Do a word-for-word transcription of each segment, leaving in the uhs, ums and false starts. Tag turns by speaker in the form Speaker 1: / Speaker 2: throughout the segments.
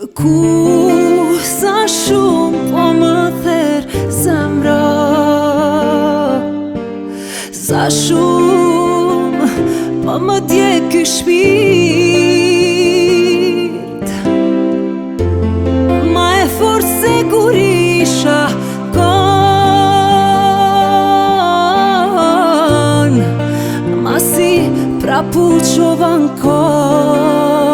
Speaker 1: Ku sa shumë po më therë zemra, sa shumë po më dje ky shpirt. Ma e fort se kur isha kon, ma si prapu qova n'kon.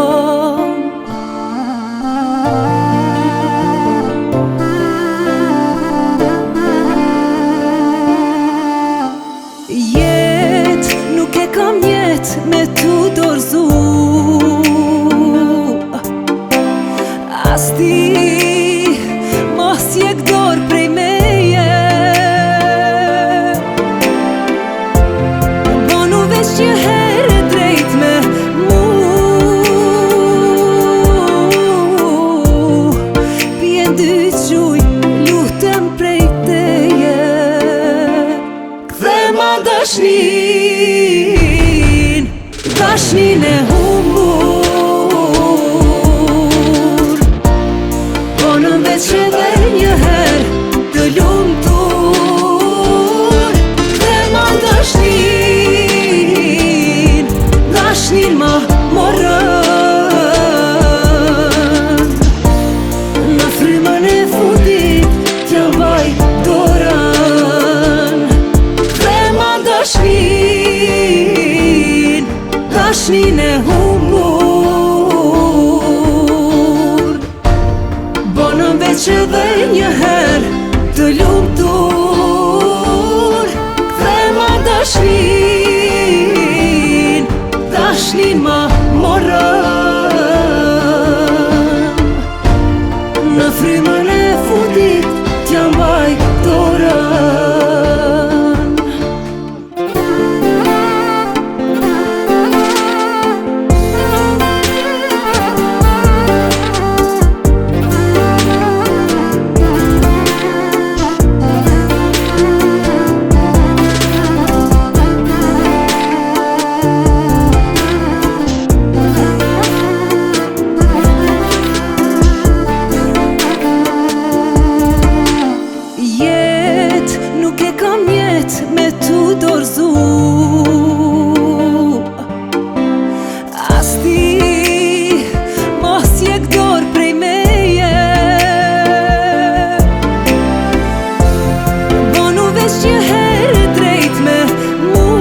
Speaker 1: Me tu dorzu as ti mos je këdor prej meje, bonu veç një herë drejt me mu, pjen dy gjuj lutem prej teje, kthe ma dashni, dashnin e humbur, po në veç edhe një herë të lumtur. Dhe ma dashnin, dashnin ma morën, në frymën e fundit t'ja mbaj dorën. Dhe ma dashnin, dashnin e humbur, bonën veç edhe një herë të lumtur. Kthe ma dashnin, dashnin ma morën, në frymën e fundit t'ja mbaj dorën. Me tu dorzu as ti mos je këdor prej meje, bonu veç një herë drejt me mu,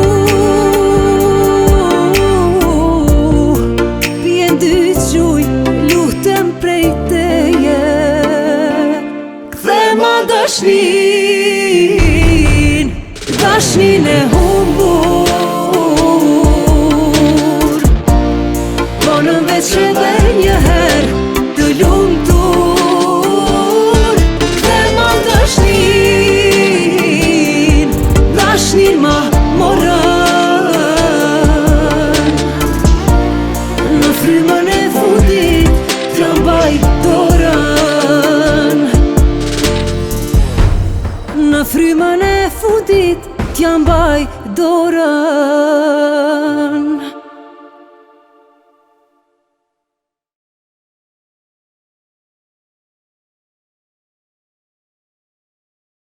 Speaker 1: pjen dy gjuj lutem prej teje, kthe ma dashnin, dashnin e humbur, bonën veç edhe një herë të lumtur. Kthe ma dashnin, dashnin ma morën, në frymën e fundit t'ja mbaj dorën, në frymën e fundit t'ja mbaj dorën.